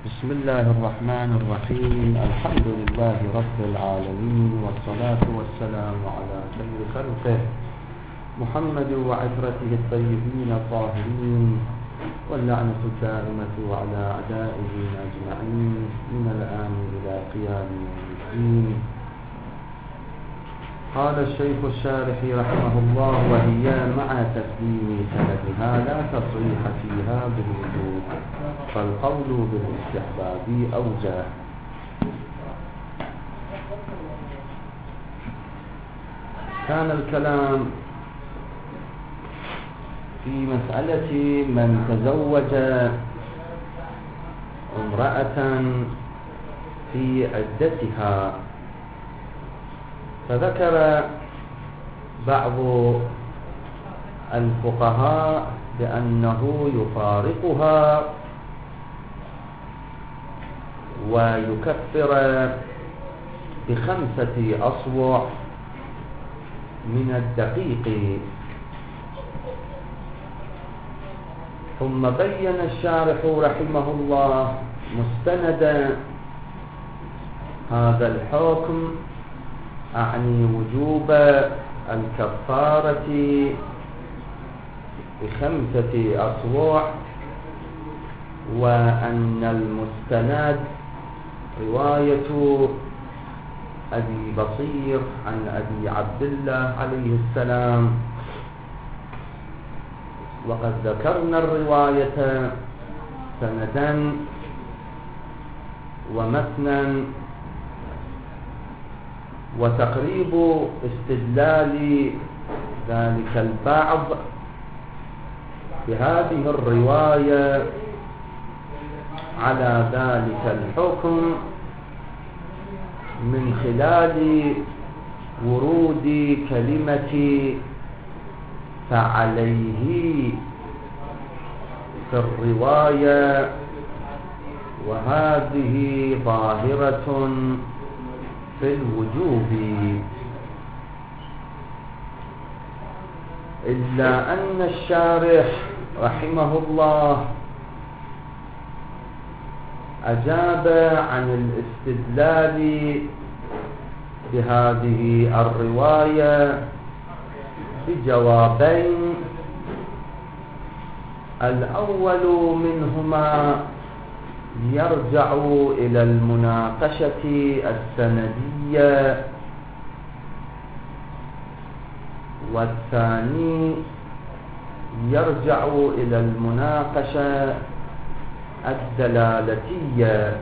بسم الله الرحمن الرحيم. الحمد لله رب العالمين، والصلاة والسلام على خير خلقه محمد وعترته الطيبين الطاهرين، واللعنة الدائمة على أعدائه أجمعين من الآن إلى قيام يوم الدين. قال الشيخ الشارحي رحمه الله: وهي مع تسليم سندها لا تصريح فيها بالوجوب، فالقول بالاستحباب أوجه. كان الكلام في مسألة من تزوج امرأة في عدتها، فذكر بعض الفقهاء بأنه يفارقها ويكفر ب5 أصوع من الدقيق. ثم بين الشارح رحمه الله مستند هذا الحكم، أعني وجوب الكفارة ب5 أصوع، وأن المستند رواية أبي بصير عن أبي عبد الله عليه السلام. وقد ذكرنا الرواية سندا ومتنا، وتقريب استدلال ذلك البعض بهذه الرواية على ذلك الحكم من خلال ورود كلمة فعليه في الرواية، وهذه ظاهرة في الوجوب، إلا أن الشارح رحمه الله أجاب عن الاستدلال بهذه الرواية بجوابين. الأول منهما يرجع إلى المناقشة السندية، والثاني يرجع إلى المناقشة الدلالتية.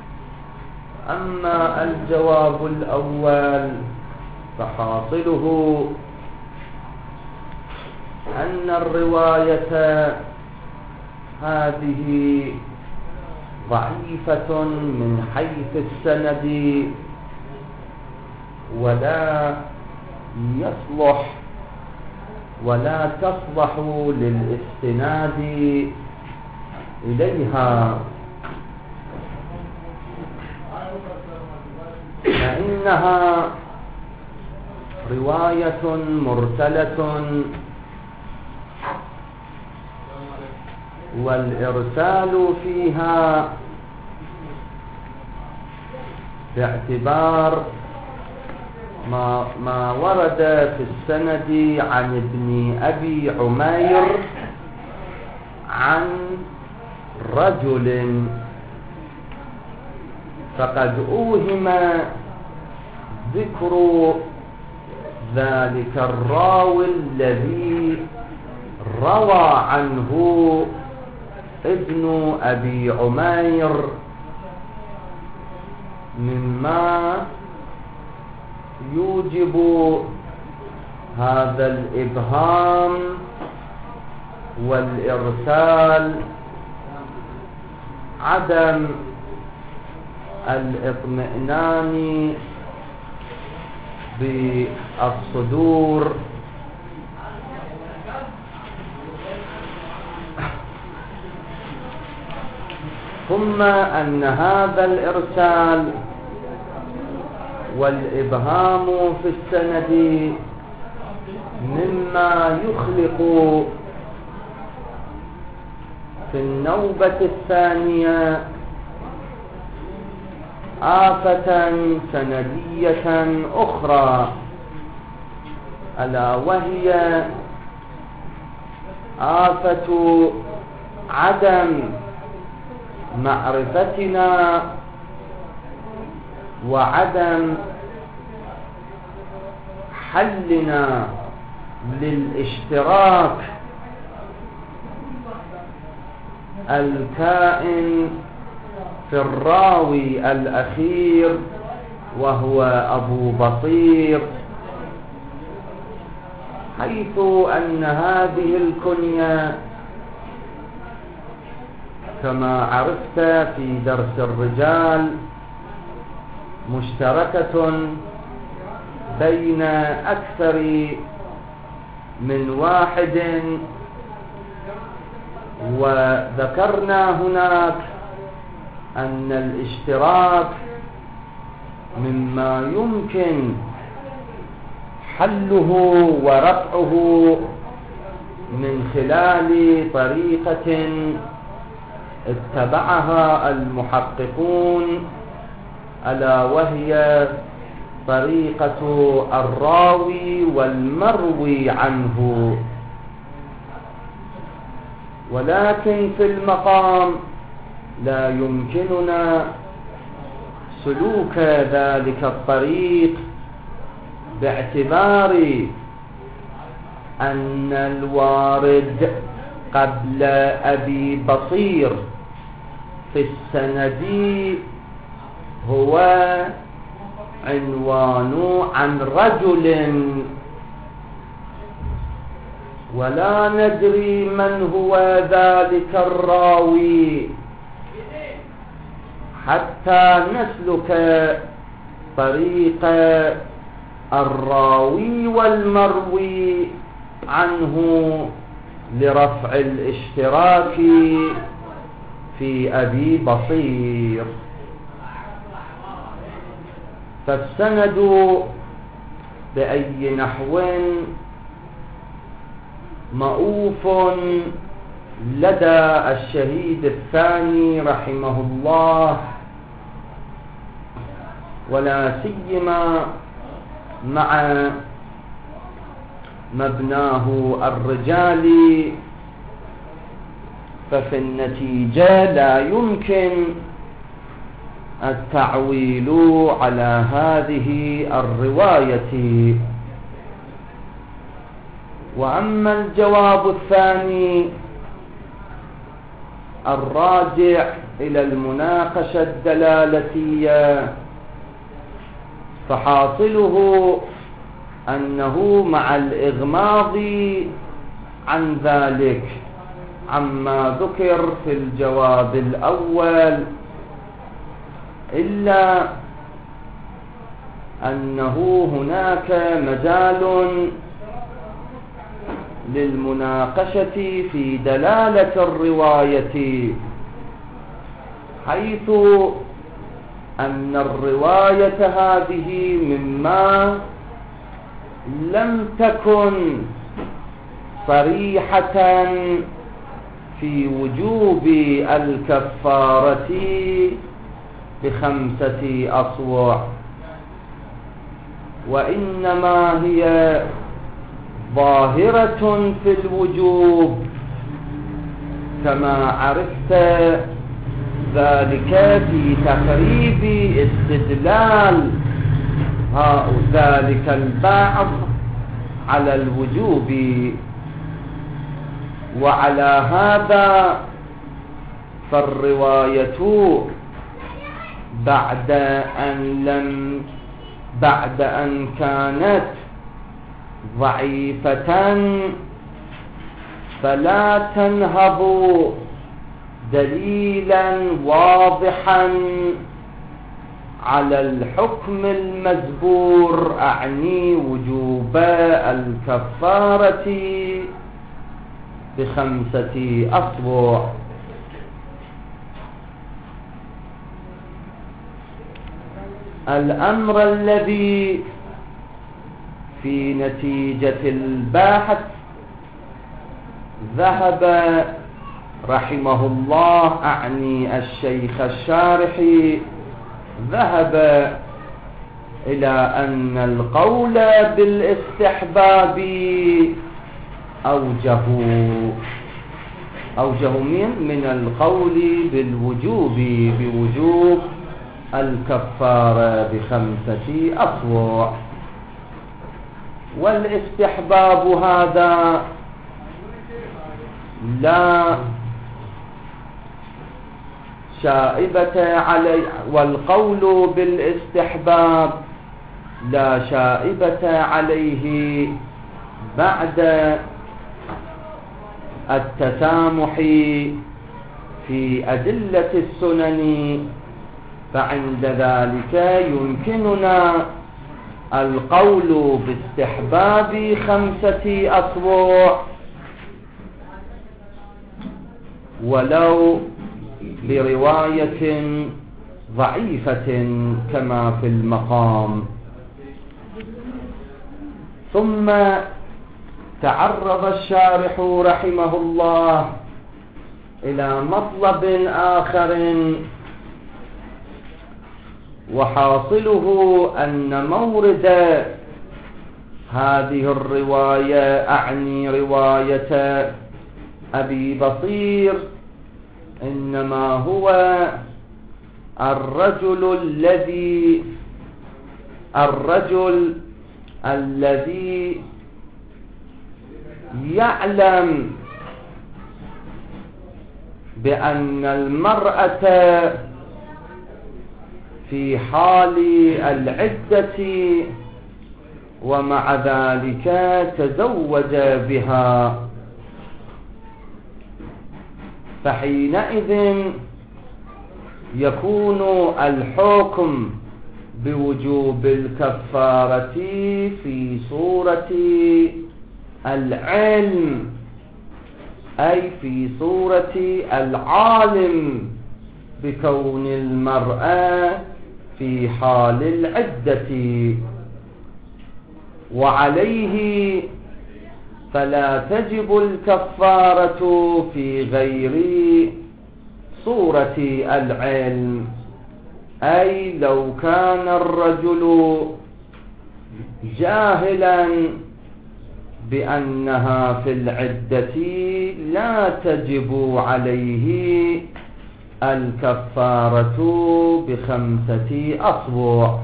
أما الجواب الأول فحاصله أن الرواية هذه ضعيفة من حيث السند، ولا يصلح ولا تصلح للاستناد إليها، فإنها رواية مرسلة، والإرسال فيها باعتبار ما ورد في السند عن ابن أبي عمير عن رجل، فقد أوهم ذكر ذلك الراوي الذي روى عنه ابن أبي عمير مما يوجب هذا الإبهام والإرسال، عدم الاطمئنان بالصدور، ثم أن هذا الإرسال والإبهام في السند مما يخلق في النوبة الثانية آفة سندية أخرى، ألا وهي آفة عدم معرفتنا وعدم حلنا للاشتراك الكائن في الراوي الأخير وهو أبو بصير، حيث أن هذه الكنية كما عرفت في درس الرجال مشتركة بين أكثر من واحد، وذكرنا هناك أن الاشتراك مما يمكن حله ورفعه من خلال طريقة اتبعها المحققون، ألا وهي طريقة الراوي والمروي عنه. ولكن في المقام لا يمكننا سلوك ذلك الطريق باعتبار أن الوارد قبل أبي بصير في السند هو عنوان عن رجل، ولا ندري من هو ذلك الراوي حتى نسلك طريق الراوي والمروي عنه لرفع الاشتراك في أبي بصير. فالسند بأي نحو مؤوف لدى الشهيد الثاني رحمه الله، ولا سيما مع مبناه الرجالي، ففي النتيجة لا يمكن التعويل على هذه الرواية. وأما الجواب الثاني الراجع إلى المناقشة الدلالتية، فحاصله أنه مع الإغماض عن ذلك عما ذكر في الجواب الأول، إلا أنه هناك مجال للمناقشة في دلالة الرواية، حيث أن الرواية هذه مما لم تكن صريحة في وجوب الكفارة ب5 أصواع، وإنما هي ظاهرة في الوجوب كما عرفت ذلك في تقريب استدلال ذلك البعض على الوجوب. وعلى هذا فالرواية بعد أن كانت ضعيفة فلا تنهض دليلا واضحا على الحكم المذكور، أعني وجوب الكفارة ب5 أصبع. الأمر الذي في نتيجة الباحث ذهب رحمه الله، أعني الشيخ الشارحي، ذهب إلى أن القول بالاستحباب أوجه من القول بوجوب الكفارة ب5 أصوع. والاستحباب هذا لا شائبة عليه، والقول بالاستحباب لا شائبة عليه بعد التسامح في أدلة السنن، فعند ذلك يمكننا القول باستحباب 5 أصوع ولو برواية ضعيفة كما في المقام. ثم تعرض الشارح رحمه الله إلى مطلب آخر، وحاصله أن مورد هذه الرواية، أعني رواية أبي بصير، إنما هو الرجل الذي يعلم بأن المرأة في حال العدة ومع ذلك تزوج بها، فحينئذ يكون الحكم بوجوب الكفارة في صورة العلم، أي في صورة العالم بكون المرأة في حال العدة، وعليه فلا تجب الكفارة في غير صورة العلم، أي لو كان الرجل جاهلا بأنها في العدة لا تجب عليه الكفارة ب5 أصبع،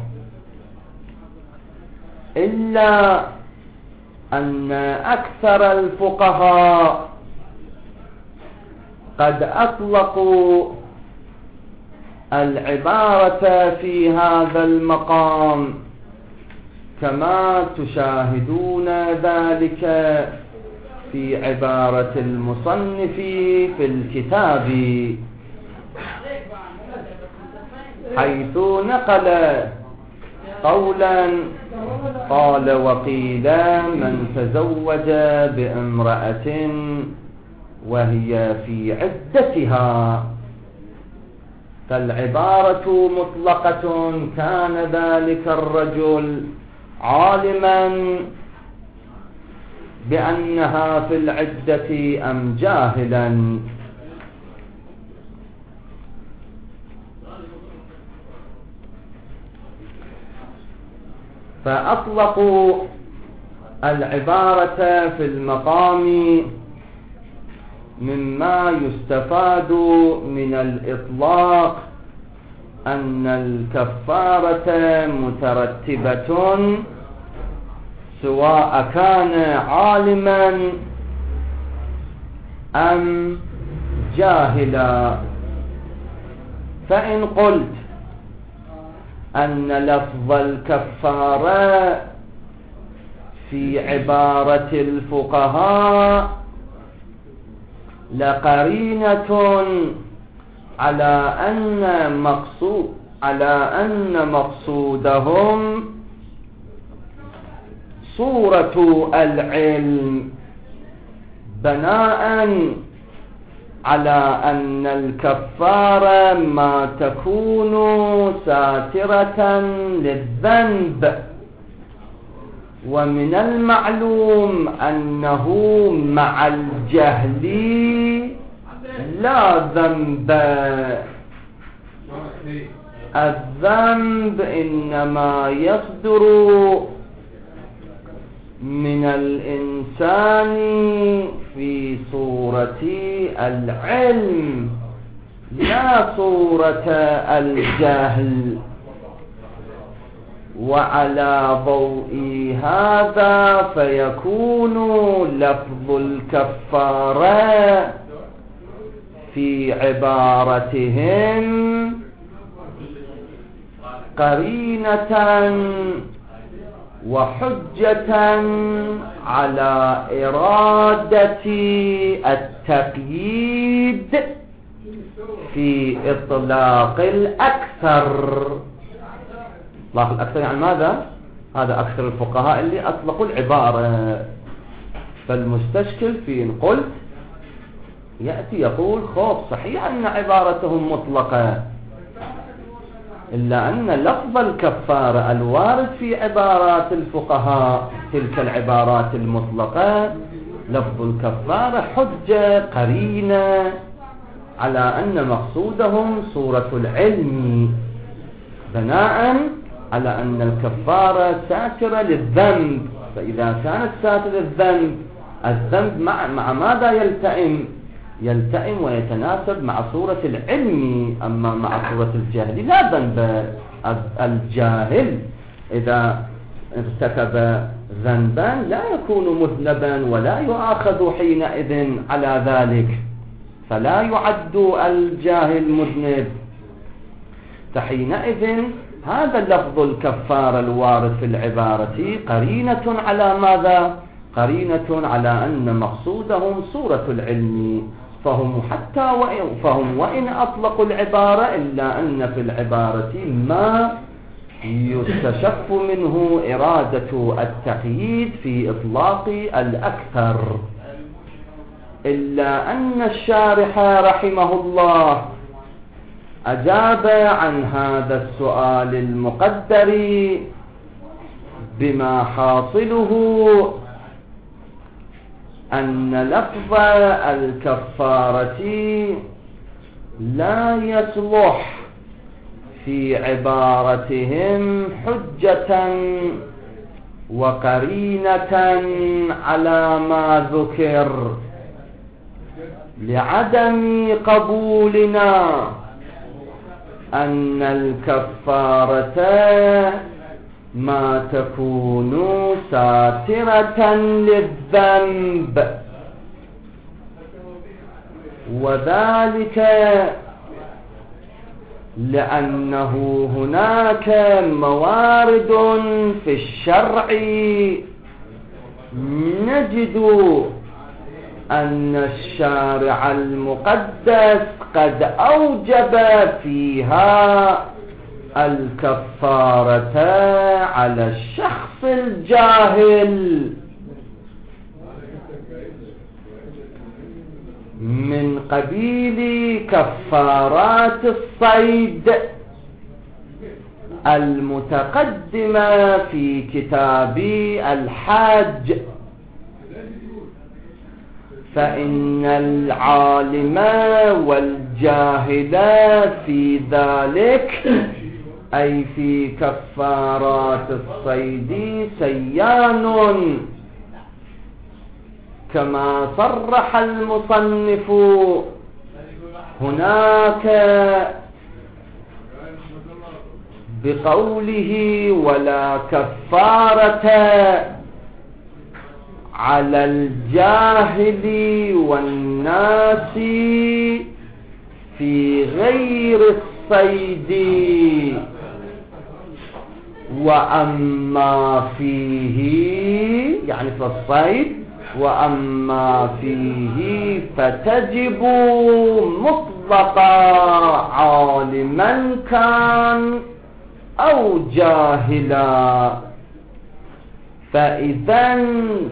إلا أن أكثر الفقهاء قد أطلقوا العبارة في هذا المقام كما تشاهدون ذلك في عبارة المصنف في الكتاب، حيث نقل قولا قال: وقيل من تزوج بامرأة وهي في عدتها، فالعبارة مطلقة، كان ذلك الرجل عالما بأنها في العدة أم جاهلا. فأطلقوا العبارة في المقام مما يستفاد من الإطلاق أن الكفارة مترتبة سواء كان عالما أم جاهلا. فإن قلت أن لفظ الكفارة في عبارة الفقهاء لقرينة على أن مقصودهم صورة العلم، بناء على أن الكفارة ما تكون ساترة للذنب، ومن المعلوم أنه مع الجهل لا ذنب. الذنب إنما يصدر من الإنسان في صورة العلم لا صورة الجهل، وعلى ضوء هذا فيكون لفظ الكفارة في عبارتهم قرينة وحجة على إرادة التقييد في إطلاق الأكثر. إطلاق الأكثر يعني ماذا؟ هذا أكثر الفقهاء اللي أطلقوا العبارة. فالمستشكل في إن قلت يأتي يقول خوف صحيح أن عبارتهم مطلقة، إلا أن لفظ الكفارة الوارد في عبارات الفقهاء تلك العبارات المطلقة لفظ الكفارة حجة قرينة على أن مقصودهم صورة العلم، بناء على أن الكفارة ساترة للذنب. فإذا كانت ساترة للذنب، الذنب مع ماذا يلتئم ويتناسب مع صورة العلم. أما مع صورة الجهل لا ذنب. الجاهل إذا ارتكب ذنبا لا يكون مذنبا ولا يؤاخذ حينئذ على ذلك، فلا يعد الجاهل مذنب. فحينئذ هذا لفظ الكفارة الوارد في العبارة قرينة على ماذا؟ قرينة على أن مقصودهم صورة العلم. فهم وإن أطلقوا العبارة إلا أن في العبارة ما يستشف منه إرادة التقييد في إطلاق الأكثر. إلا أن الشارح رحمه الله أجاب عن هذا السؤال المقدر بما حاصله أن لفظ الكفارة لا يصلح في عبارتهم حجة وقرينة على ما ذكر، لعدم قبولنا أن الكفارة ما تكون ساترة للذنب، وذلك لأنه هناك موارد في الشرع نجد أن الشارع المقدس قد أوجب فيها الكفارة على الشخص الجاهل من قبيل كفارات الصيد المتقدمة في كتاب الحج. فإن العالم والجاهل في ذلك أي في كفارات الصيد سيان، كما صرح المصنف هناك بقوله ولا كفارة على الجاهل والناس في غير الصيد، وأما فيه يعني في الصيد، وأما فيه فتجب مطلقا عالما كان أو جاهلا. فإذا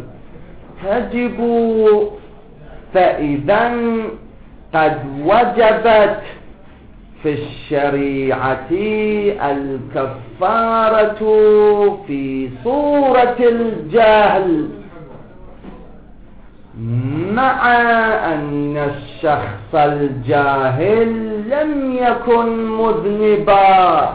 قد وجبت في الشريعة الكفارة في صورة الجهل، مع أن الشخص الجاهل لم يكن مذنبا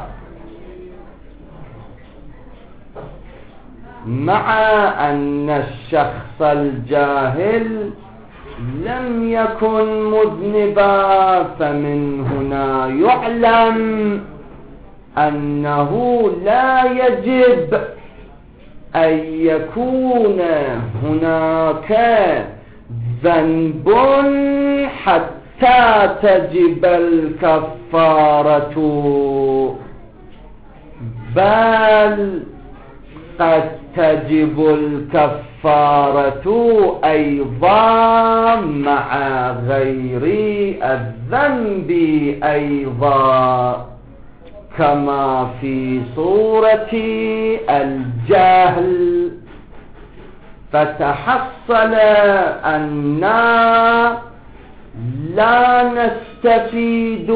مع أن الشخص الجاهل لم يكن مذنبا، فمن هنا يعلم أنه لا يجب أن يكون هناك ذنب حتى تجب الكفارة، بل قد تجب الكفارة أيضا مع غير الذنب أيضا، كما في صورة الجهل. فتحصل أننا لا نستفيد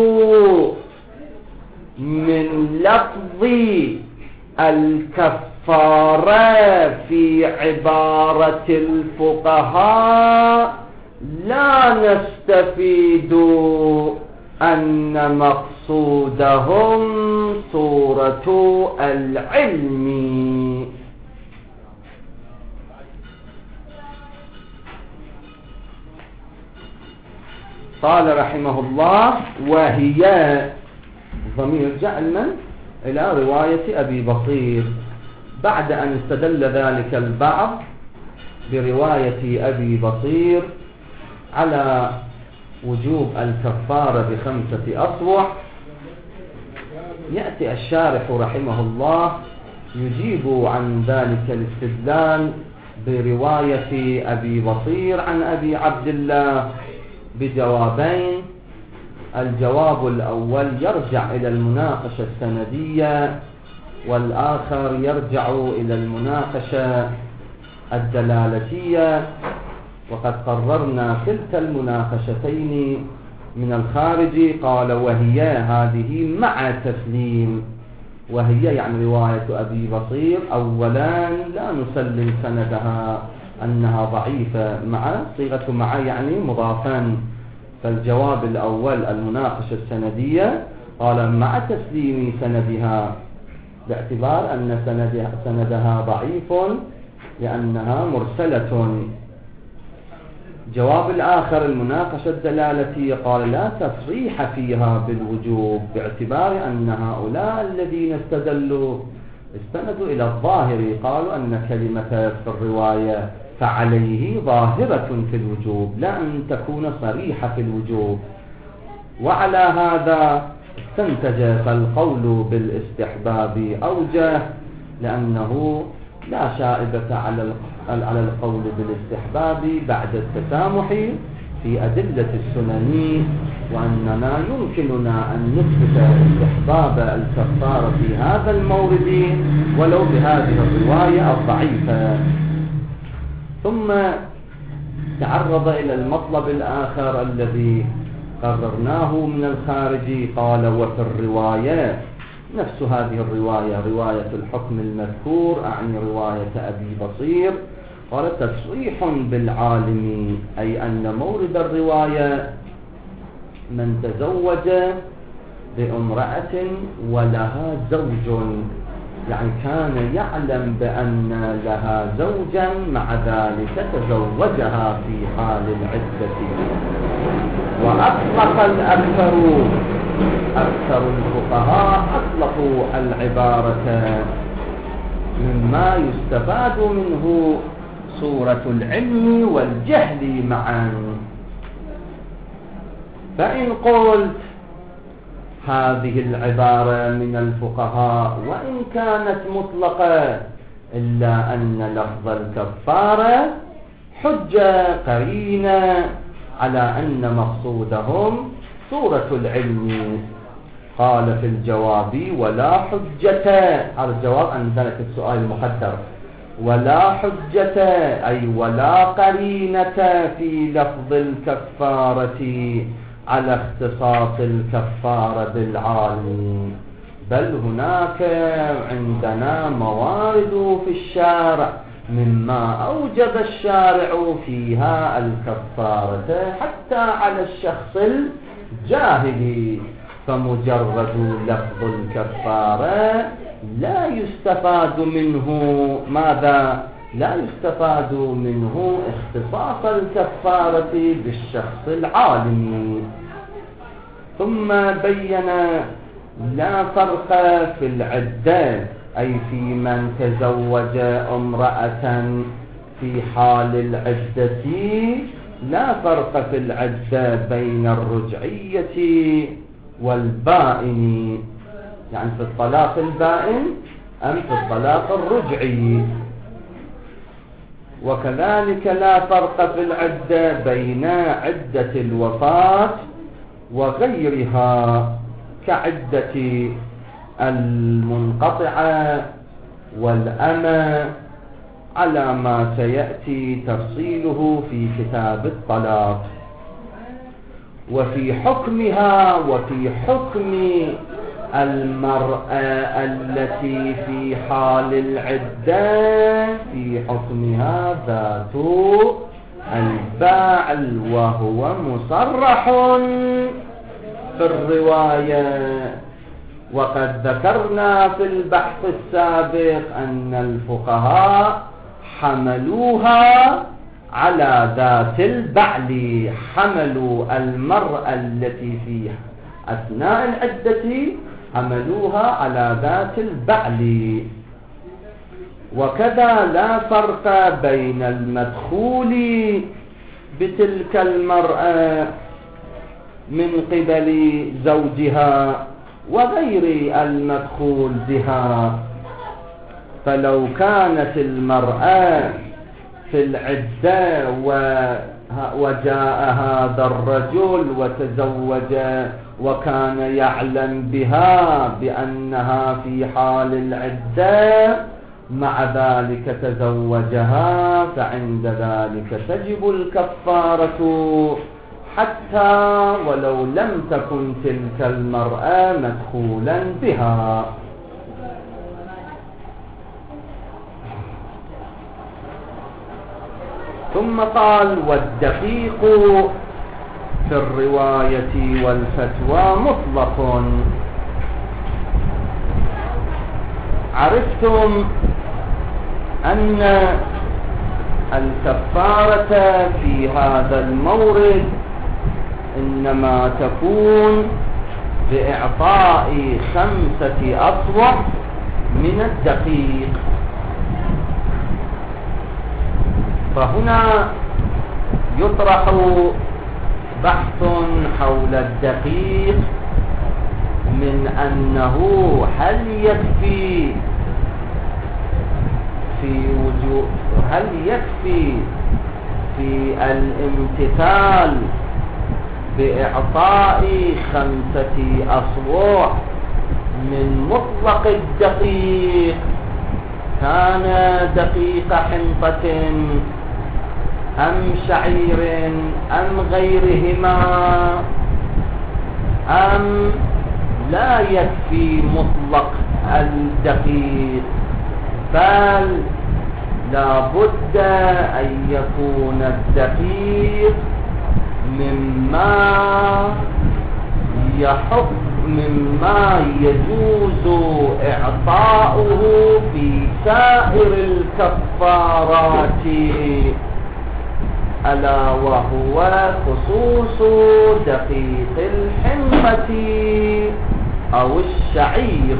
من لفظ الكفارة في عبارة الفقهاء، لا نستفيد أن مقصودهم صورة العلم. قال رحمه الله: وهي ضمير جعل إلى رواية أبي بصير، بعد أن استدل ذلك البعض برواية أبي بصير على وجوب الكفارة ب5 أصبع، يأتي الشارح رحمه الله يجيب عن ذلك الاستدلال برواية أبي بصير عن أبي عبد الله بجوابين. الجواب الأول يرجع إلى المناقشة السندية، والآخر يرجع إلى المناقشة الدلالتية، وقد قررنا كلتا المناقشتين من الخارج. قال: وهي هذه مع تسليم، وهي يعني رواية أبي بصير أولا لا نسلم سندها أنها ضعيفة، مع صيغة مع يعني مضافا. فالجواب الأول المناقشة السندية قال: مع تسليم سندها، باعتبار أن سندها ضعيف لأنها مرسلة. جواب الآخر المناقشة الدلالتية قال: لا تصريح فيها بالوجوب، باعتبار أن هؤلاء الذين استدلوا استندوا إلى الظاهر، قالوا أن كلمة في الرواية فعليه ظاهرة في الوجوب، لا أن تكون صريحة في الوجوب. وعلى هذا استنتج فالقول بالاستحباب أوجه، لأنه لا شائبة على القول بالاستحباب بعد التسامح في أدلة السنن، وأننا يمكننا أن نثبت استحباب الكفارة في هذا المورد ولو بهذه الرواية الضعيفة. ثم تعرض إلى المطلب الآخر الذي قررناه من الخارج. قال: وفي الرواية نفس هذه الرواية، رواية الحكم المذكور، أعني رواية أبي بصير، قال: تصريح بالعالم، أي أن مورد الرواية من تزوج بامرأة ولها زوج، يعني كان يعلم بأن لها زوجا، مع ذلك تزوجها في حال العدة. وأطلق أكثر الفقهاء أطلقوا العبارة مما يستفاد منه صورة العلم والجهل معا. فإن قلت هذه العبارة من الفقهاء وإن كانت مطلقة، إلا أن لفظ الكفارة حجة قرينة على أن مقصودهم صورة العلم. قال في الجواب: ولا حجة، على الجواب عن ذلك السؤال المقدر، ولا حجة أي ولا قرينة في لفظ الكفارة على اختصاص الكفارة بالعالم، بل هناك عندنا موارد في الشارع مما أوجب الشارع فيها الكفارة حتى على الشخص جاهلي، فمجرد لفظ الكفارة لا يستفاد منه ماذا؟ لا يستفاد منه اختصاص الكفارة بالشخص العالم. ثم بين لا فرق في العدة، أي في من تزوج امرأة في حال العدة، لا فرق في العدة بين الرجعية والبائن، يعني في الطلاق البائن أم في الطلاق الرجعي. وكذلك لا فرق في العدة بين عدة الوفاة وغيرها كعدة المنقطعة والأمة، على ما سيأتي تفصيله في كتاب الطلاق. وفي حكمها وفي حكم المرأة التي في حال العدة، في حكمها ذات البعل، وهو مصرح في الرواية. وقد ذكرنا في البحث السابق أن الفقهاء حملوها على ذات البعل، حملوا المرأة التي في أثناء العدة حملوها على ذات البعل. وكذا لا فرق بين المدخول بتلك المرأة من قبل زوجها وغير المدخول بها. فلو كانت المرأة في العدة وجاء هذا الرجل وتزوج وكان يعلم بها بأنها في حال العدة، مع ذلك تزوجها، فعند ذلك تجب الكفارة حتى ولو لم تكن تلك المرأة مدخولا بها. ثم قال: والدقيق في الرواية والفتوى مطلق. عرفتم أن الكفارة في هذا المورد إنما تكون بإعطاء 5 أصوع من الدقيق. فهنا يطرح بحث حول الدقيق، من أنه هل يكفي في الامتثال بإعطاء 5 أصواع من مطلق الدقيق، كان دقيق حنطة أم شعير أم غيرهما، أم لا يكفي مطلق الدقيق، بل لا بد أن يكون الدقيق مما يجوز إعطاؤه في سائر الكفارات، ألا وهو خصوص دقيق الحنطة أو الشعير.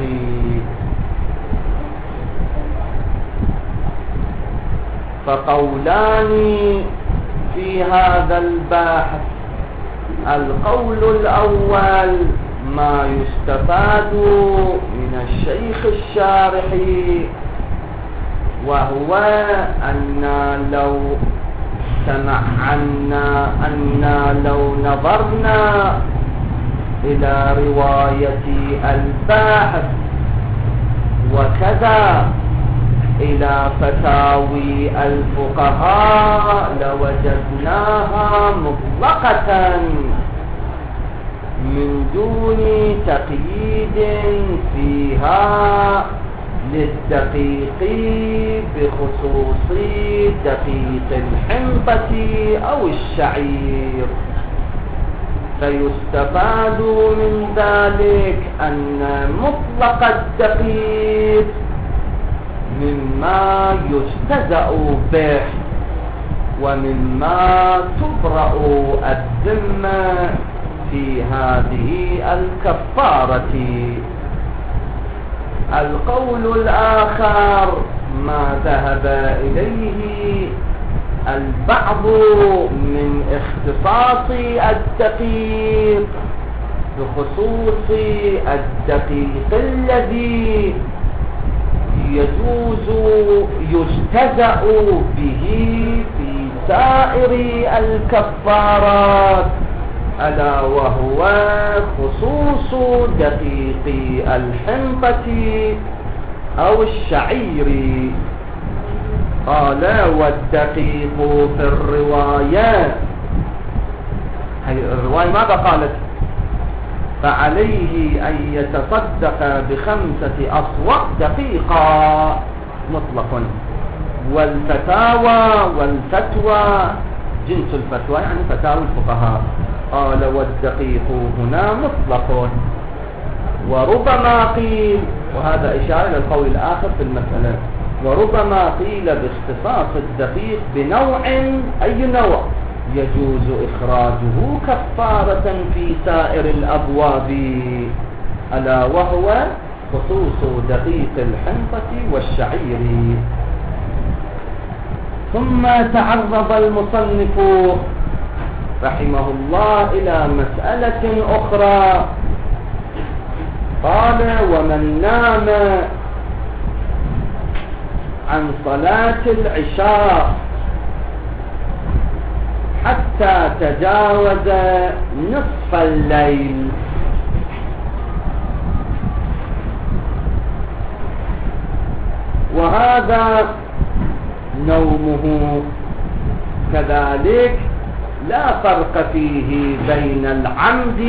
فقولان في هذا البحث: القول الأول ما يستفاد من الشيخ الشارح، وهو أن لو نظرنا إلى رواية الباحث وكذا إلى فتاوي الفقهاء لوجدناها مطلقة من دون تقييد فيها للدقيق بخصوص دقيق الحنطة أو الشعير. فيستفاد من ذلك أن مطلق الدقيق مما يستهزأ به ومما تبرأ الذمة في هذه الكفارة. القول الآخر ما ذهب إليه البعض من اختصاص الدقيق بخصوص الدقيق الذي يستهزأ به في سائر الكفارات، ألا وهو خصوص دقيق الحنطة أو الشعير. قال والدقيق في الرواية، الرواية ماذا قالت؟ فعليه أن يتصدق ب5 أصواع دقيقة مطلقا. والفتاوى والفتوى جنس الفتوى يعني فتاوى الفقهاء. قال والدقيق هنا مطلق. وربما قيل، وهذا إشارة إلى القول الآخر في المسألة، وربما قيل باختصاص الدقيق بنوع، أي نوع يجوز إخراجه كفارة في سائر الأبواب، ألا وهو خصوص دقيق الحنطة والشعير. ثم تعرض المصنف رحمه الله إلى مسألة أخرى. قال ومن نام عن صلاة العشاء حتى تجاوز نصف الليل وهذا نومه كذلك لا فرق فيه بين العمد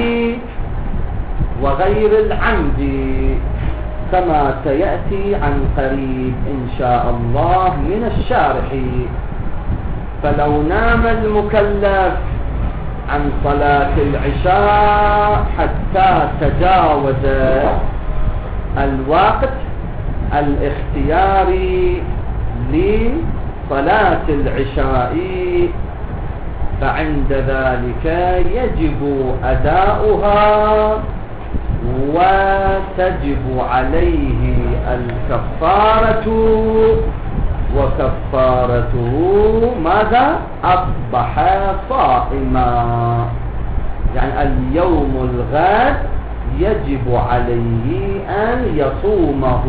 وغير العمد كما سيأتي عن قريب إن شاء الله من الشارح. فلو نام المكلف عن صلاة العشاء حتى تجاوز الوقت الاختياري لصلاة العشاء فعند ذلك يجب أداؤها وتجب عليه الكفارة، وكفارته ماذا؟ أصبح صائما، يعني اليوم الغد يجب عليه أن يصومه.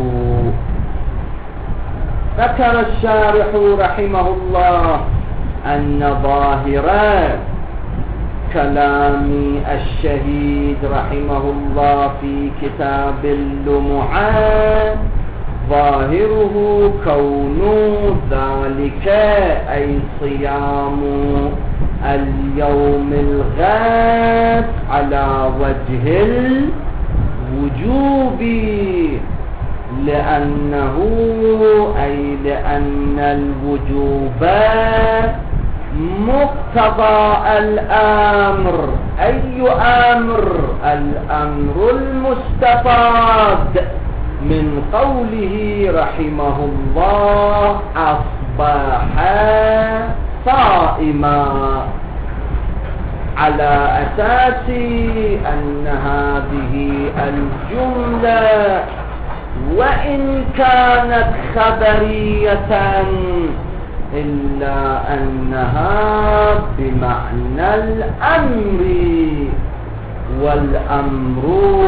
ذكر الشارح رحمه الله أن ظاهر كلام الشهيد رحمه الله في كتاب اللمعان ظاهره كون ذلك أي صيام اليوم الغد على وجه الوجوب، لأن الوجوب مقتضى الأمر. أي أمر؟ الأمر المستفاد من قوله رحمه الله أصبح صائما، على أساس أن هذه الجملة وإن كانت خبرية إلا أنها بمعنى الأمر، والأمر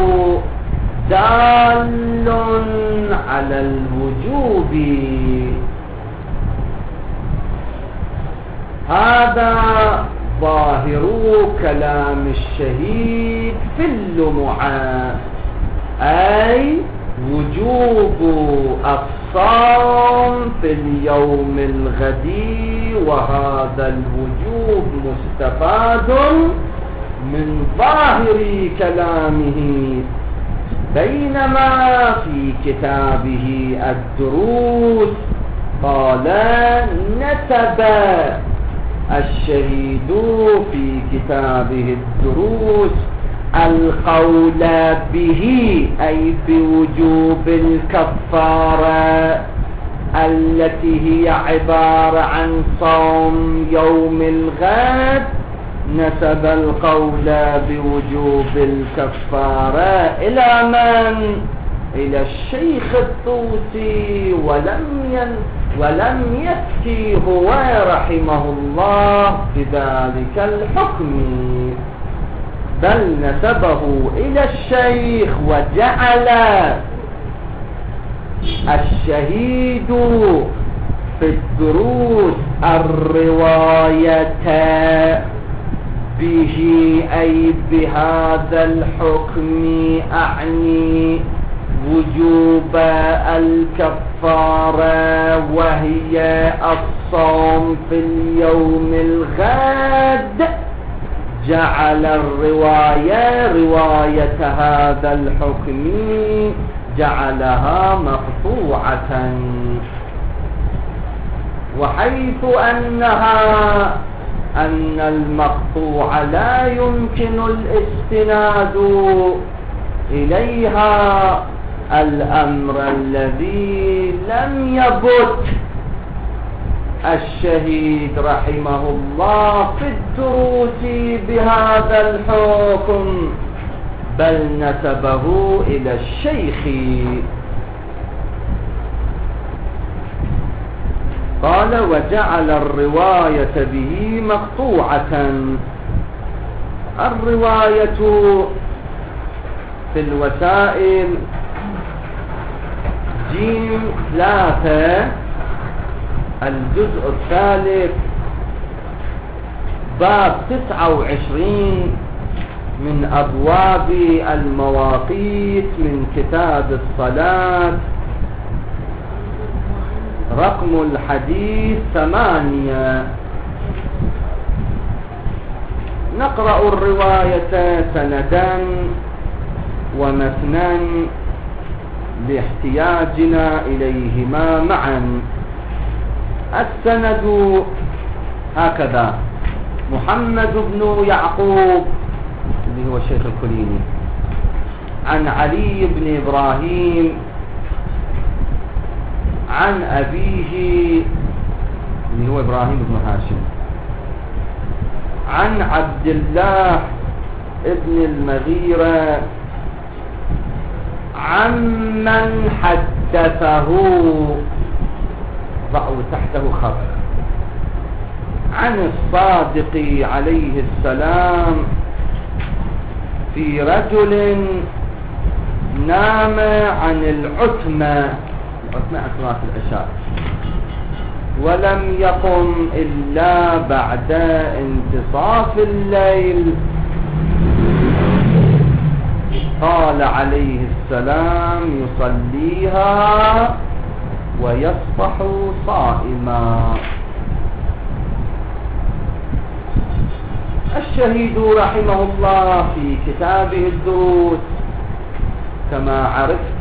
دال على الوجوب. هذا ظاهر كلام الشهيد في اللمعان، أي وجوب الصوم في اليوم الغدي، وهذا الوجوب مستفاد من ظاهر كلامه. بينما في كتابه الدروس قال نسب الشهيد في كتابه الدروس القول به أي بوجوب الكفارة التي هي عبارة عن صوم يوم الغد، نسب القول بوجوب الكفارة إلى من؟ إلى الشيخ الطوسي، ولم يفتي هو رحمه الله بذلك الحكم، بل نسبه إلى الشيخ وجعل الشهيد في الدروس الرواية به أي بهذا الحكم، أعني وجوب الكفارة وهي الصوم في اليوم الغد، جعل رواية هذا الحكم جعلها مقطوعة، وحيث أن المقطوع لا يمكن الاستناد إليها، الأمر الذي لم يبت الشهيد رحمه الله في الدروس بهذا الحكم، بل نسبه إلى الشيخ. قال وجعل الرواية به مقطوعة. الرواية في الوسائل جيم 3 الجزء الثالث باب 29 من أبواب المواقيت من كتاب الصلاة، رقم الحديث 8. نقرأ الرواية سندا ومثنا لاحتياجنا إليهما معا. السند هكذا: محمد بن يعقوب اللي هو الشيخ الكليني عن علي بن إبراهيم عن أبيه اللي هو إبراهيم بن هاشم عن عبد الله ابن المغيرة عمن حدثه، ضعوا تحته خط، عن الصادق عليه السلام في رجل نام عن العتمة عن صلاة العشاء ولم يقم إلا بعد انتصاف الليل، قال عليه السلام يصليها ويصبح صائما. الشهيد رحمه الله في كتابه الدروس كما عرفت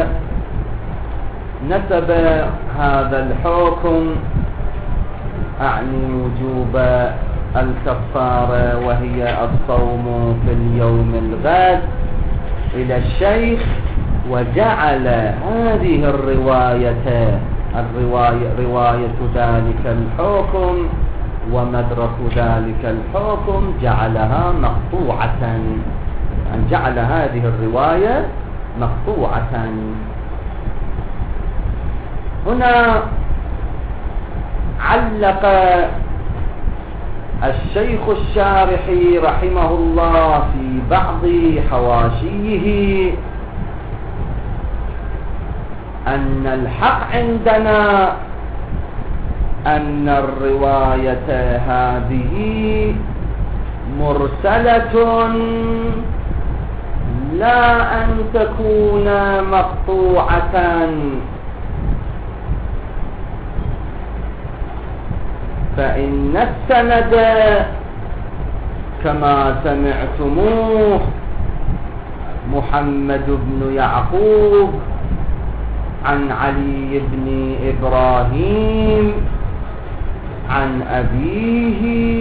نسب هذا الحكم، أعني وجوب الكفارة وهي الصوم في اليوم الغد، إلى الشيخ، وجعل هذه رواية ذلك الحكم ومدرك ذلك الحكم جعلها مقطوعة، يعني جعل هذه الرواية مقطوعة. هنا علق الشيخ الشارحي رحمه الله في بعض حواشيه أن الحق عندنا أن الرواية هذه مرسلة لا أن تكون مقطوعة، فإن السند كما سمعتموه محمد بن يعقوب عن علي بن إبراهيم عن أبيه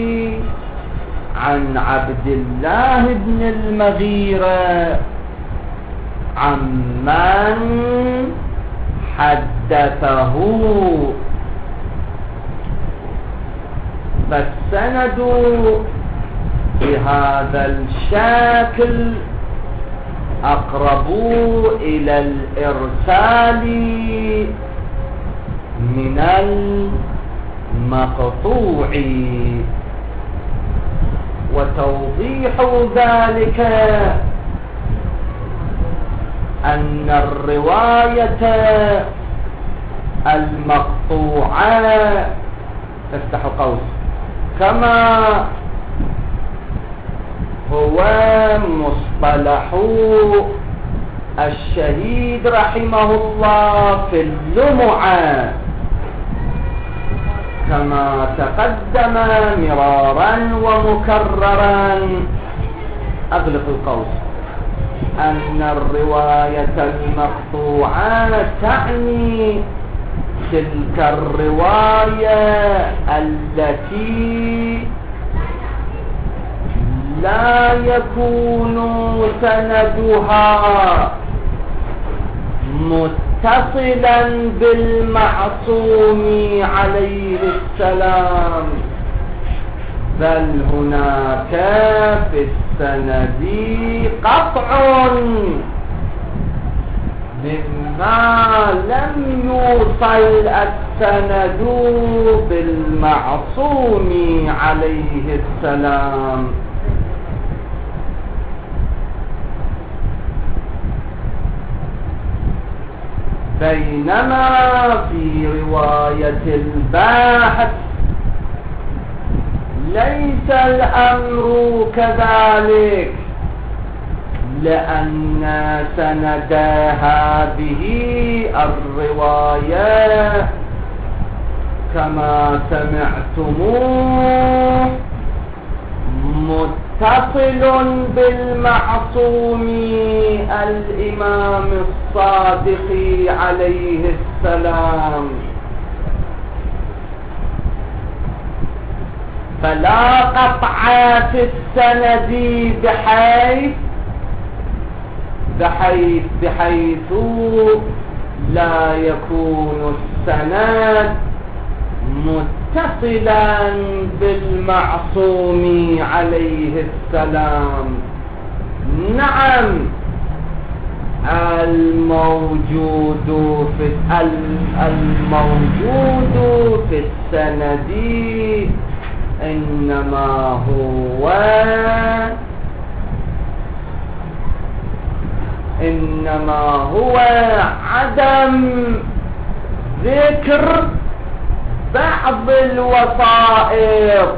عن عبد الله بن المغيرة عمن حدثه. فالسند بهذا الشكل أقرب إلى الإرسال من المقطوع. وتوضيح ذلك أن الرواية المقطوعة تفتح قوس كما هو مصطلح الشهيد رحمه الله في اللمعة، كما تقدم مرارا ومكررا أغلق القوس أن الرواية المقطوعة تعني تلك الرواية التي لا يكون سندها متصلا بالمعصوم عليه السلام، بل هناك في السند قطع مما لم يوصل السند بالمعصوم عليه السلام. بينما في رواية الباحث ليس الأمر كذلك، لأن سند هذه الرواية كما سمعتموه متصل بالمعصوم الإمام الصادق عليه السلام، فلا قطع في السند بحيث لا يكون السند متصلا بالمعصوم عليه السلام. نعم، الموجود في السند إنما هو عدم ذكر بعض الوسائط،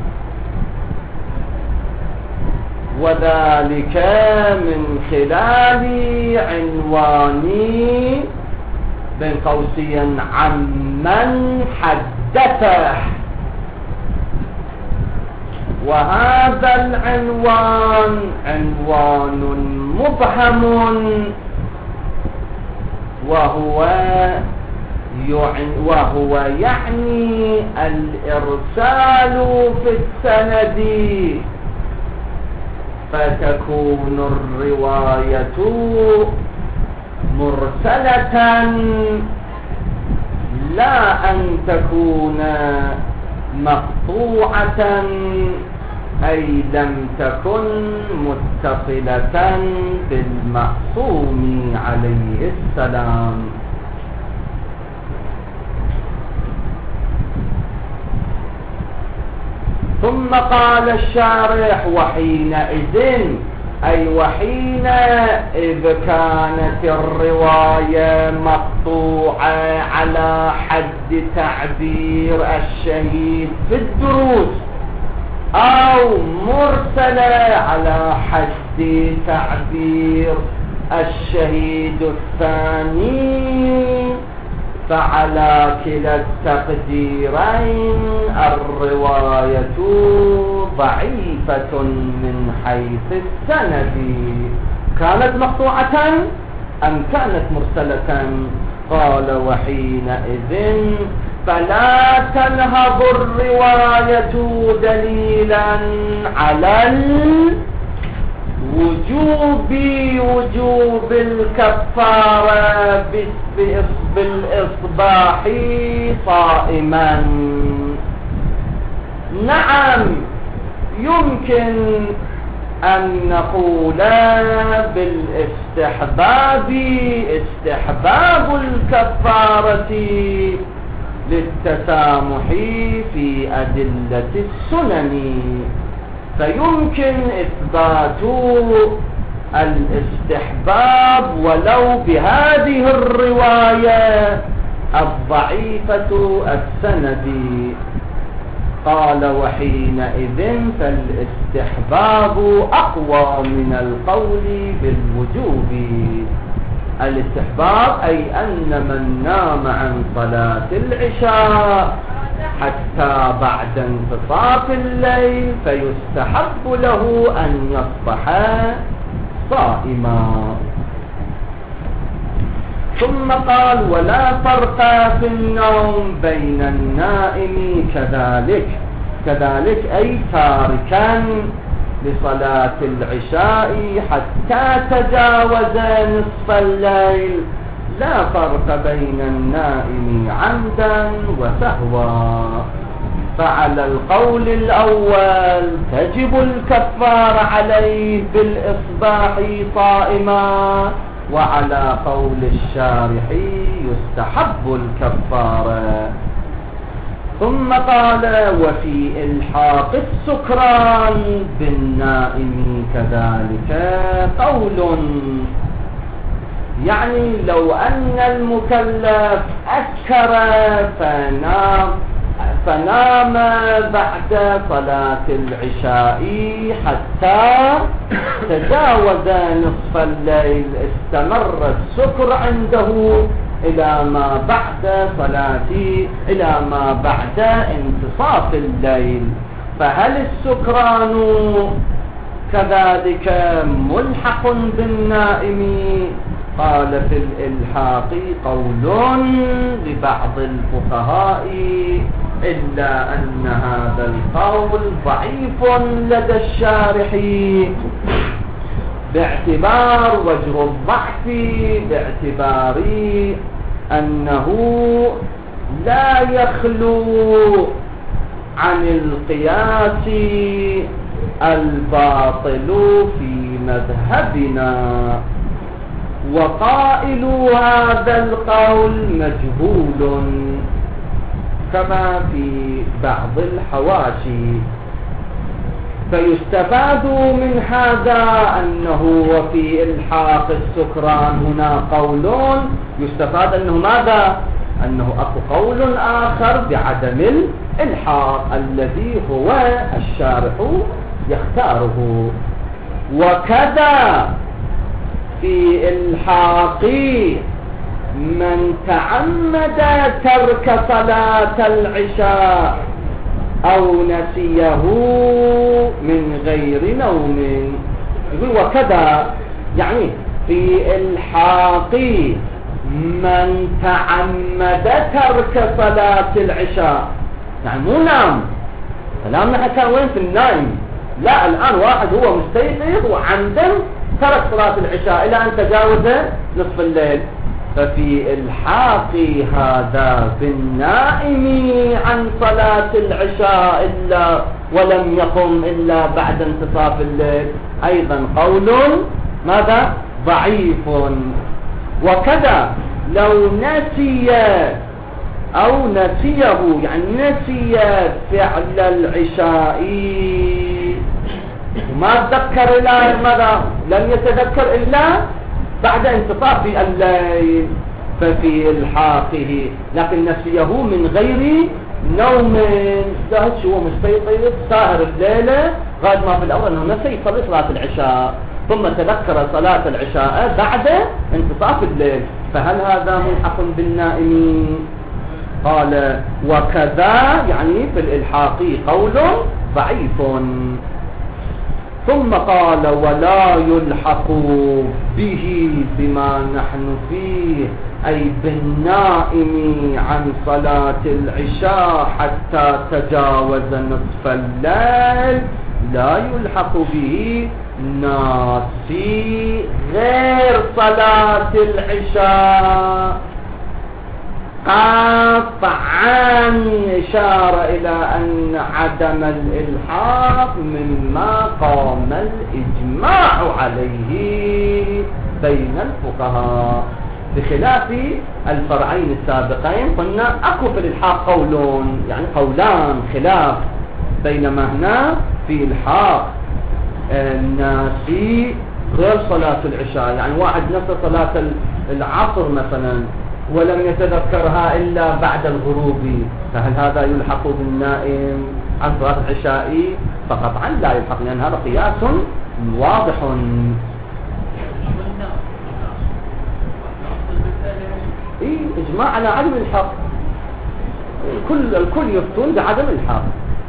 وذلك من خلال عنوان بين قوسين عمن حدثه. وهذا العنوان عنوان مبهم، وهو يعني الإرسال في السند، فتكون الرواية مرسلة لا أن تكون مقطوعة، أي لم تكن متصلة بالمعصوم عليه السلام. ثم قال الشارح وحينئذ أي وحينئذ كانت الرواية مقطوعة على حد تعبير الشهيد في الدروس، أو مرسلة على حد تعبير الشهيد الثاني، فعلى كلا التقديرين الرواية ضعيفة من حيث السند. كانت مقطوعة أم كانت مرسلة؟ قال وحينئذ فلا تنهض الرواية دليلا على وجوب الكفارة بالإصباح صائما. نعم يمكن أن نقول استحباب الكفارة للتسامح في أدلة السنن، فيمكن إثبات الاستحباب ولو بهذه الرواية الضعيفة السند. قال وحينئذ فالاستحباب أقوى من القول بالوجوب. الاستحباب أي أن من نام عن صلاة العشاء حتى بعد انتصاف الليل فيستحب له أن يصبح صائما. ثم قال ولا فرق في النوم بين النائم كذلك أي تاركا لصلاة العشاء حتى تجاوز نصف الليل، لا فرق بين النائم عمدا وسهوا. فعلى القول الأول تجب الكفارة عليه بالإصباح صائما، وعلى قول الشارح يستحب الكفارة. ثم قال وفي إلحاق السكران بالنائم كذلك قول، يعني لو أن المكلف أسكر فنام بعد صلاة العشاء حتى تجاوز نصف الليل، استمر السكر عنده إلى ما بعد انتصاف الليل، فهل السكران كذلك ملحق بالنائم؟ قال في الإلحاق قول لبعض الفقهاء إلا أن هذا القول ضعيف لدى الشارح باعتبار وجه الضعف، باعتبار أنه لا يخلو عن القياس الباطل في مذهبنا، وقائل هذا القول مجهول كما في بعض الحواشي. فيستفاد من هذا أنه وفي إلحاق السكران هنا قول، يستفاد أنه ماذا؟ أنه أكو قول آخر بعدم الإلحاق الذي هو الشارح يختاره. وكذا في إلحاق من تعمد ترك صلاة العشاء أو نسيه من غير نوم، يقول وكذا يعني في إلحاق من تعمد ترك صلاة العشاء، يعني مو نام، كلامنا كان وين في النايم، لا الآن واحد هو مستيقظ وعمدا ترك صلاة العشاء إلى أن تجاوز نصف الليل، ففي إلحاق هذا بالنائم عن صلاة العشاء إلا ولم يقم إلا بعد انتصاف الليل أيضا قول ماذا؟ ضعيف. وكذا لو نسي أو نسيه، يعني نسي فعل العشاء وما تذكر إلا ماذا؟ لم يتذكر إلا بعد انتصاف الليل، ففي إلحاقه، لكن نسيه من غير نوم، لا هو مستيقظ ساهر الليلة غاية ما في الأول أنه نسي يصلي صلاة العشاء ثم تذكر صلاة العشاء بعد انتصاف الليل، فهل هذا ملحق بالنائم؟ قال وكذا يعني في الإلحاق قول ضعيف. ثم قال ولا يلحق به بما نحن فيه، أي بالنائم عن صلاة العشاء حتى تجاوز نصف الليل لا يلحق به ناسي غير صلاة العشاء. قطعا إشارة إلى أن عدم الإلحاق مما قام الإجماع عليه بين الفقهاء، بخلاف الفرعين السابقين قلنا أكو في الإلحاق قولون، يعني قولان خلاف، بينما هنا في إلحاق الناسي غير صلاة العشاء. يعني واحد نسى صلاة العصر مثلا ولم يتذكرها إلا بعد الغروب، فهل هذا يلحق بالنائم عن صلاة العشاء؟ فقطعا لا يلحق، لأن هذا قياس واضح. إجماع على عدم الحق، الكل يفتون بعدم الحق،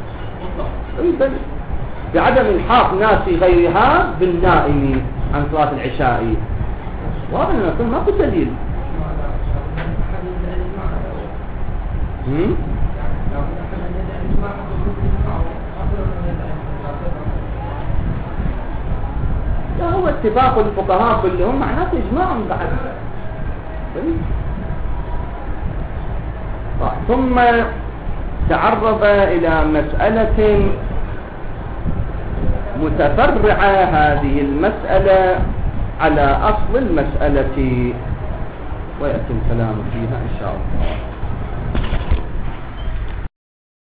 بعدم الحاق ناسي غيرها بالنائم عن صلاة العشاء. واضح أنه ما في دليل. لا، هو اتفاق الفقهاء كلهم معناته إجماع بعد. ثم تعرض إلى مسألة متفرعة، هذه المسألة على أصل المسألة ويأتي الكلام فيها إن شاء الله.